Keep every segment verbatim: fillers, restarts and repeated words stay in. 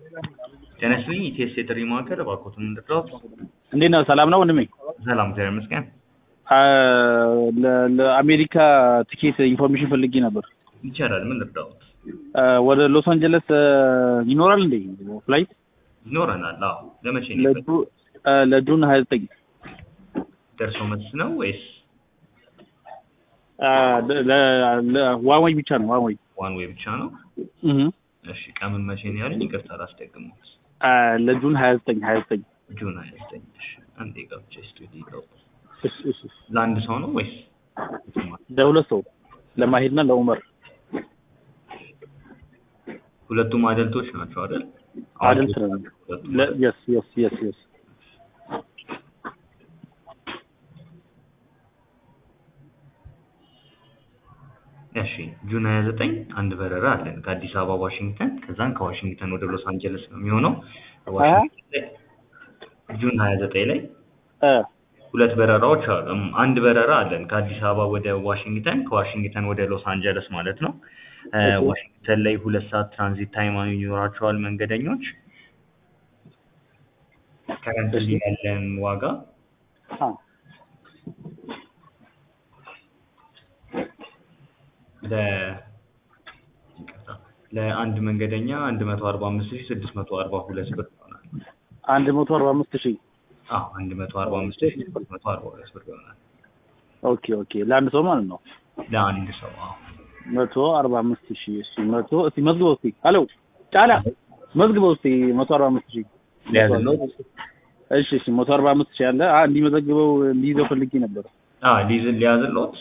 ጤናስልኝ ኢቲኤስ የጥሪ ማዕከል እባክዎትን እንድትረዱ። እንዴት ነው? ሰላም ነው ወንድሜ? ሰላም እግዚአብሔር ይመስገን። ለአሜሪካ ቲኬት ኢንፎርሜሽን ፈልጌ ነበር። ይቻላል። ምን ልርዳዎት? ወደ ሎስ አንጀለስ ይኖራል እንዴ ፍላይት? ይኖረናል። አዎ። ለመቼ ነው? ለጁ ለጁን ሀያ ዘጠኝ ደርሶ መልስ ነው ወይስ ዋን ወይ ብቻ ነው? ዋን ወይ ዋን ዌይ ብቻ ነው? እህ እሺ። ቀኑን መቼ ነው ያሉኝ? ይቅርታ አላስደግሙት። ለጁን ሀያ ዘጠኝ ሀያ ዘጠኝ ጁን ሀያ ዘጠኝ እሺ። አንዴ ገብቼ ስቱዲዮ ገቡ። እሺ እሺ። ለአንድ ሰው ነው ወይስ ለሁለት ሰው? ለማሄድና ለኡመር። ሁለቱም አደልቶች ናቸው አይደል? አደልት ነው። የስ የስ የስ የስ እሺ። ጁን ሀያ ዘጠኝ አንድ በረራ አለን ከአዲስ አበባ ዋሽንግተን፣ ከዛን ከዋሽንግተን ወደ ሎስ አንጀለስ ነው የሚሆነው። ዋሽንግተን ጁን ሀያ ዘጠኝ ላይ ሁለት በረራዎች አሉ። አንድ በረራ አለን ከአዲስ አበባ ወደ ዋሽንግተን፣ ከዋሽንግተን ወደ ሎስ አንጀለስ ማለት ነው። ዋሽንግተን ላይ ሁለት ሰዓት ትራንዚት ታይም ይኖራቸዋል መንገደኞች። ከረንትሊ ያለን ዋጋ ለ ለአንድ መንገደኛ አንድ መቶ አርባ አምስት ሺህ ስድስት መቶ አርባ ሁለት ብር ይሆናል። አንድ መቶ አርባ አምስት ሺህ አዎ አንድ መቶ አርባ አምስት ሺህ ስድስት መቶ አርባ ሁለት ብር ይሆናል። ኦኬ ኦኬ። ለአንድ ሰው ማለት ነው? ለአንድ ሰው አዎ። መቶ አርባ አምስት ሺህ እሺ። መቶ እስቲ መዝግበው እስቲ። ሄሎ ጫላ መዝግበው እስቲ መቶ አርባ አምስት ሺህ ሊያዝለው። እሺ እሺ። መቶ አርባ አምስት ሺህ አለ። አ እንዲመዘግበው እንዲይዘው ፈልጌ ነበር። አዎ ሊዝ ሊያዝልዎት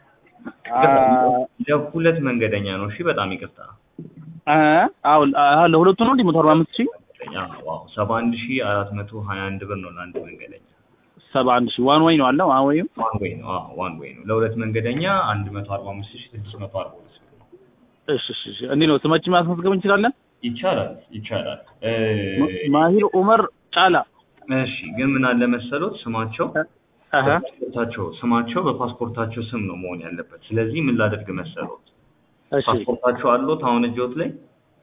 ለሁለት መንገደኛ ነው። እሺ በጣም ይቅርታ። አዎ አዎ ለሁለቱ ነው እንዴ? መቶ አርባ አምስት ሺህ አዎ ሰባ አንድ ሺህ አራት መቶ ሀያ አንድ ብር ነው ለአንድ መንገደኛ። ሰባ አንድ ሺህ ዋን ወይ ነው አለ? ዋን ወይ ዋን ወይ ነው? አዎ ዋን ወይ ነው። ለሁለት መንገደኛ አንድ መቶ አርባ አምስት ሺህ ስድስት መቶ አርባ ሁለት ብር ነው። እሺ እሺ እሺ። እንዴ ነው ስማችን ማስመዝገብ እንችላለን? ይቻላል ይቻላል። ማሂር ኡመር ጫላ። እሺ ግን ምን አለ መሰሎት ስማቸው ፓስፖርታቸው ስማቸው በፓስፖርታቸው ስም ነው መሆን ያለበት። ስለዚህ ምን ላደርግ መሰሎት? እሺ ፓስፖርታቸው አሉት አሁን እጆት ላይ?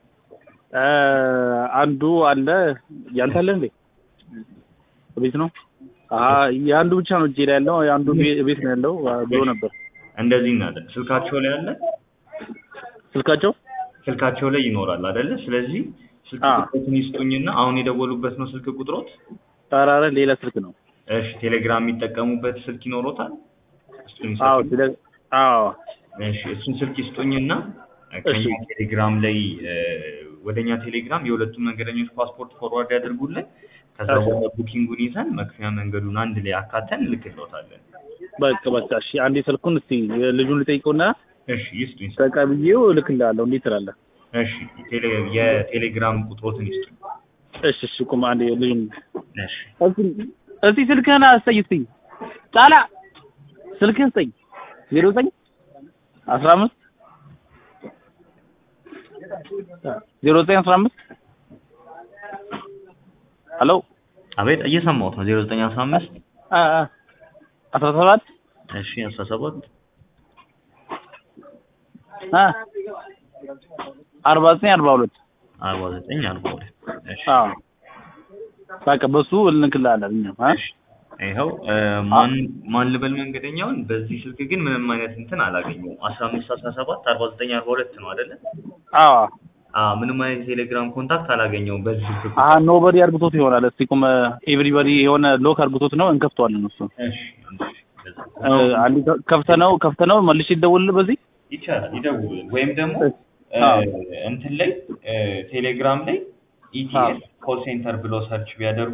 አንዱ አለ። ያንተ አለ እንዴ? ቤት ነው? አሃ የአንዱ ብቻ ነው እጄ ላይ ያለው። የአንዱ ቤት ነው ያለው ብሎ ነበር። እንደዚህ እናደርግ። ስልካቸው ላይ አለ? ስልካቸው ስልካቸው ላይ ይኖራል አይደለ? ስለዚህ ስልክ ቁጥሩን ይስጡኝና አሁን የደወሉበት ነው ስልክ ቁጥሮት? ኧረ ኧረ ሌላ ስልክ ነው። እሺ ቴሌግራም የሚጠቀሙበት ስልክ ይኖሮታል? አዎ ቴሌ አዎ እሺ እሱን ስልክ ይስጡኝና ከኛ ቴሌግራም ላይ ወደኛ ቴሌግራም የሁለቱም መንገደኞች ፓስፖርት ፎርዋርድ ያድርጉልን። ከዛ በኋላ ቡኪንጉን ይዘን መክፈያ መንገዱን አንድ ላይ አካተን ልክልዎታለን። በቃ በቃ እሺ። አንዴ ስልኩን እስቲ ልጁን ልጠይቀውና እሺ ይስጡኝ። ተቀብዬው እልክልሃለሁ። እንዴት ትላለህ? እሺ ቴሌ የቴሌግራም ቁጥሮትን ይስጡኝ። እሺ እሺ። ቁም አንዴ ልጁን እሺ እስቲ ስልክህን አስጠኝ እስቲ ጫላ ስልክህን ስጠኝ። ዜሮ ዘጠኝ አስራ አምስት ዜሮ ዘጠኝ አስራ አምስት ሄሎ አቤት እየሰማሁት ነው። ዜሮ ዘጠኝ አስራ አምስት አ አ አስራ ሰባት እሺ አስራ ሰባት አ አርባ ዘጠኝ አርባ ሁለት አርባ ዘጠኝ አርባ ሁለት እሺ አዎ በቃ በሱ እንልክልሃለን እኛ። እሺ ይኸው ማን ማን ልበል መንገደኛውን? በዚህ ስልክ ግን ምንም አይነት እንትን አላገኘሁም። አስራ አምስት አስራ ሰባት አርባ ዘጠኝ አርባ ሁለት ነው አይደለ? አዎ አዎ ምንም አይነት ቴሌግራም ኮንታክት አላገኘሁም በዚህ ስልክ። አሃ ኖበዲ አርግቶት ይሆናል። እስቲ ቁም ኤቭሪባዲ የሆነ ሎክ አርግቶት ነው። እንከፍተዋለን እሱ። እሺ አንዴ ከፍተነው ከፍተነው መልሼ ይደውልልህ በዚህ ይቻላል። ይደውል ወይም ደግሞ እንትን ላይ ቴሌግራም ላይ ኢቲኤስ ኮል ሴንተር ብሎ ሰርች ቢያደርጉ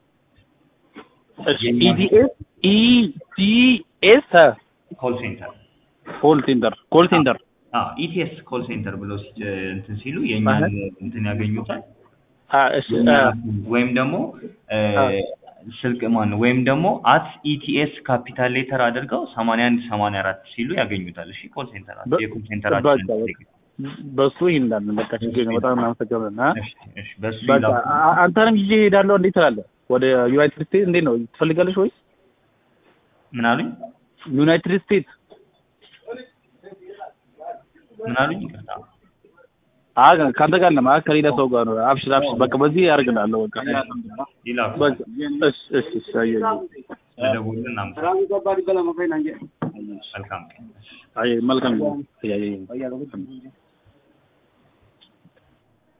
እሺ ኢቲኤስ ኢቲኤስ ኮል ሴንተር ኮል ሴንተር ኮል ሴንተር አዎ ኢቲኤስ ኮል ሴንተር ብሎ እንትን ሲሉ የኛን እንትን ያገኙታል። አ እሺ ወይም ደግሞ ስልክ ማን ነው ወይም ደግሞ አት ኢቲኤስ ካፒታል ሌተር አድርገው ሰማንያ አንድ ሰማንያ አራት ሲሉ ያገኙታል። እሺ ኮል ሴንተር አት የኮል ሴንተራችን በሱ ይንዳል። በቃ ችግር ነው። በጣም እናመሰግናለን። እሺ እሺ በሱ በቃ አንተንም ይዤ እሄዳለሁ። እንዴት ትላለህ? ወደ ዩናይትድ ስቴትስ እንዴት ነው ትፈልጋለሽ ወይስ? ምን አሉኝ? ዩናይትድ ስቴትስ ምን አሉኝ? ይቅርታ አጋ ካንተ ጋር ለማ ከሌላ ሰው ጋር ነው አብሽር አብሽር በቃ በዚህ ያርግናለሁ በቃ ይላክ በቃ እሺ እሺ እሺ አየህ ለደውልን አምሳ መልካም አይ መልካም